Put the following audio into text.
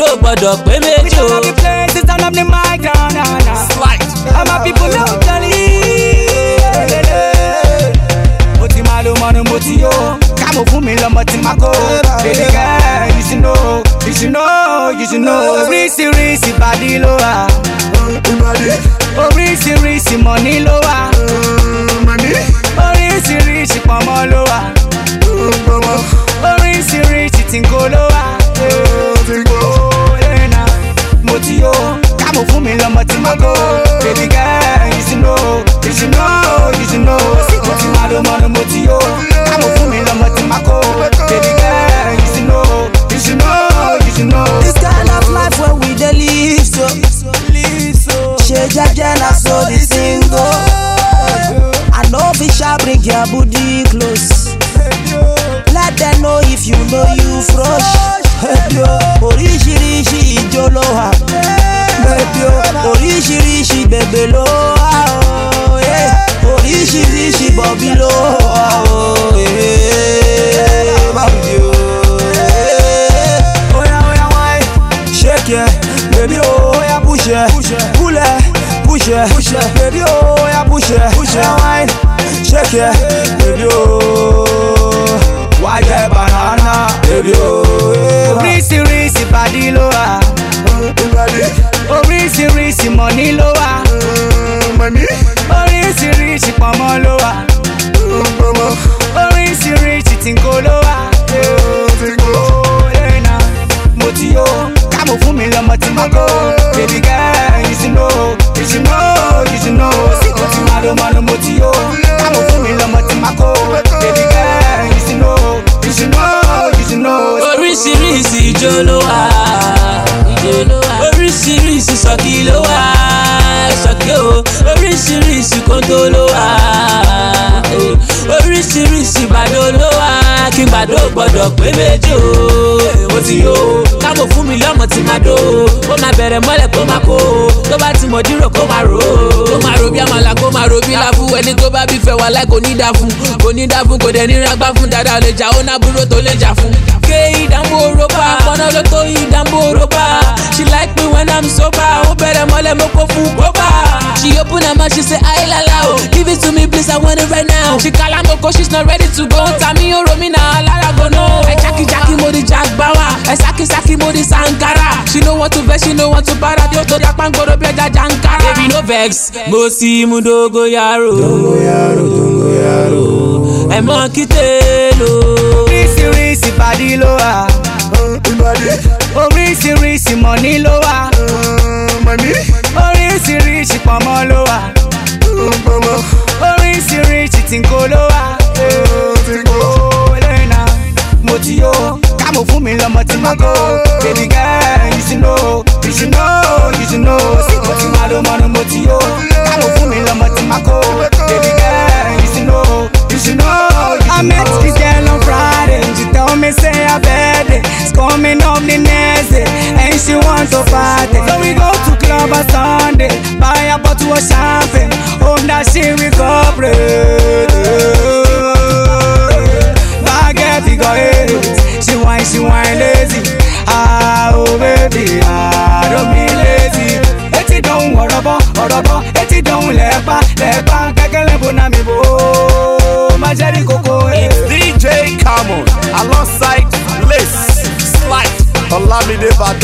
gbọ́dọ̀ pé méjì o. We don't have the places, turn up the mic, Slide. all my people know jolly. Mo ti máa lo mọ́nu mo ti yó, kámo fún mi lọ́mọ tí máa kó. Baby girl, you should know, you should know, you should know. Oríṣiríṣi bàdí ló wà, oríṣiríṣi mọ̀ní ló wà, oríṣiríṣi pọ̀nmọ́ ló wà, oríṣiríṣi tìǹkó ló wà. Mo ti yó, kámo fún mi lọ́mọ tí máa kó. Baby girl, you should know, you should know, you should know. Mo ti máa lo mọ́nu mo ti yó, kámo fún mi lọ́mọ tí máa kó. Baby girl, you should know, you should know, you should know. This kind of life where we dey live so. Ṣe jẹ́jẹ́ na so the thing go. I know fish bring your booty close. Let them know if you know you fresh. Oríṣiríṣi ijó ló wà. Oríṣiríṣi bèbè ló wà. Oríṣiríṣi bọ̀bí ló wà. Oya wine, shake it, baby oya push it, pull it, push it, baby oya push it, wine, shake it, baby oh, why the banana, baby oh. Oríṣiríṣi bàdí ló wà, oríṣiríṣi mọ̀ní ló wà, oríṣiríṣi pọ̀nmọ́ ló wà, oríṣiríṣi tìǹkó ló wà. Mo ti yó, kámo fún mi lọ́mọ tí máa kó. Baby girl, you should know, you should know, you should know. Mo ti máa lo mọ́nu mo ti yó, kámo fún mi lọ́mọ tí máa kó. Baby girl, you should know, you should know, you should know. Oríṣiríṣi ijó ló wà, oríṣiríṣi sọ́kì ló wà, sọ́kì o, oríṣiríṣi kóńtó ló wà, oríṣiríṣi bàdó ló wà, kí bàdó gbọ́dọ̀ pé méjì o. Mo ti yó, kámo fún mi lọ́mọ tí máa dó, ó máa bẹ̀rẹ̀ mọ́lẹ̀ kó máa kó, tó bá ti mọ̀ dírò kó máa rò ó, kó máa ro bí àmàlà kó máa ro bí láfú, ẹni tó bá bí fẹ́ wà láì kò ní dá fún, kò ní dá fún, kò dẹ̀ ní rágbá fún, dáadáa lè jà ó nábúrò tó lè jà fún. Ké ìdánwò rọ́bà, pọ́nà ló tó ìdánwò rọ́bà. She like me when I'm sober, ó bẹ̀rẹ̀ mọ́lẹ̀ mo kó fún bọ́bà. She open her mouth, she say ayi lala o, give it to me please I want it right now. She kala moko, she's not ready to go. Tami oro mi na alara go no. I jackie mo di jagbawa, I saki mo di sankara. She no want to vex, she no want to para. Di o to ya pangoro bi ẹja jankara. Baby no vex, mo si mu dogo yaro. Ẹ mọ kíte lo. Oríṣiríṣi bàdí ló wà, oríṣiríṣi mọ̀ní ló wà, oríṣiríṣi pọ̀nmọ́ ló wà, oríṣiríṣi tìǹkó ló wà. Mo ti yó, kámo fún mi lọ́mọ tí máa kó. Baby girl, you should know, you should know, you should know. Mo ti máa lo mọ́nu mo ti yó, kámo fún mi lọ́mọ tí máa kó. Baby girl, you should know, you should know. I met this girl on Friday, she told me say her birthday is coming up the next day, and she wants to party. So we go to club on Sunday, buy a bottle of champagne, hope that she recuperates. She whine lazy. Ah, oh baby, ah, don't be lazy. Eti don't orobo, eti don't lepa, keke lebo na mi bo. Majari koko. It's DJ Camon alongside Lace Slide Olamide Bado.